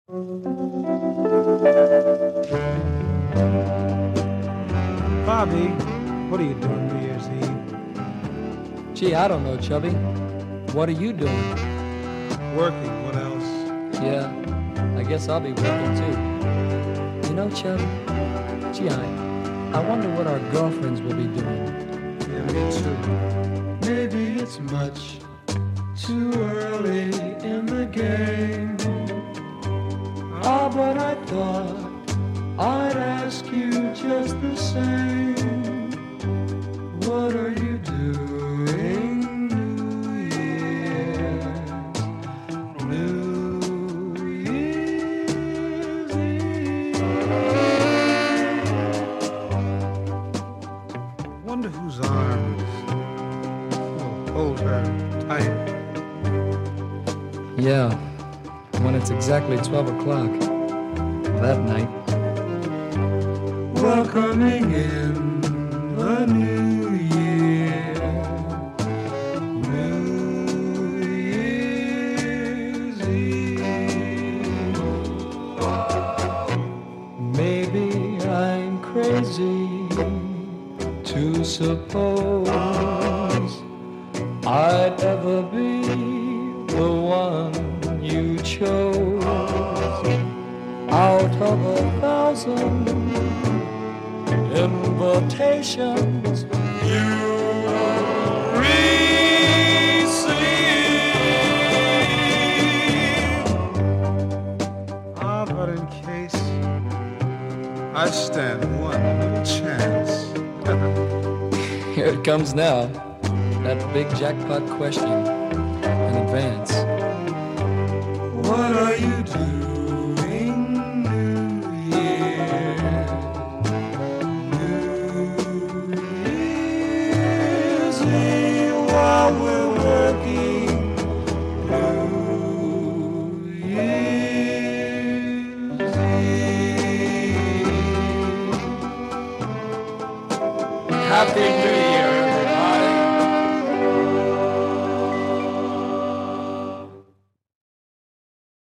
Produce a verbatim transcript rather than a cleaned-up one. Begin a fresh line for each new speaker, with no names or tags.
Bobby, what are you doing New Year's Eve?
Gee, I don't know, Chubby. What are you doing?
Working, what else?
Yeah, I guess I'll be working too. You know, Chubby, gee, I, I wonder what our girlfriends will be doing.
Yeah, me too.
Maybe it's much too early in the game. Ah, but I thought I'd ask you just the same. What are you doing New Year's? New Year's Eve.
Wonder whose arms will hold her tight.
Yeah, when it's exactly twelve o'clock that night.
Welcoming in the new year. New Year's Eve. Maybe I'm crazy to suppose I'd ever be the one you chose out of a thousand invitations you receive.
Ah, but in case I stand one little chance.
Here it comes now, that big jackpot question in advance.
What are you doing New Year? New Year's Eve while we're working. New Year's Eve. Happy New Year.